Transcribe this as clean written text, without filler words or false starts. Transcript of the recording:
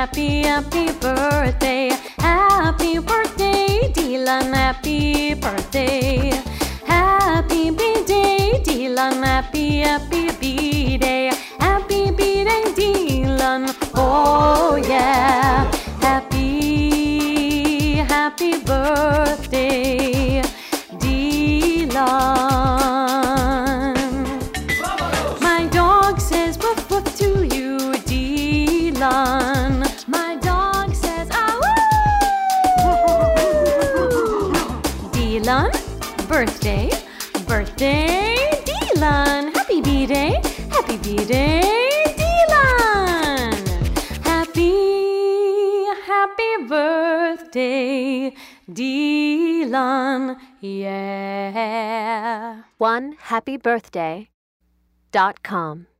happy, happy birthday. Happy birthday, Dylan, happy birthday. Happy B-Day, Dylan, happy, happy B-Day. Happy B-Day, Dylan, oh yeah. Happy, happy birthday, Dylan. My dog says woof woof to you, Dylan. My dog says ah woo. Dylan, birthday, birthday, Dylan. Happy B-Day, happy B-Day, Dylan. Happy, happy birthday, Dylan, yeah. OneHappyBirthday.com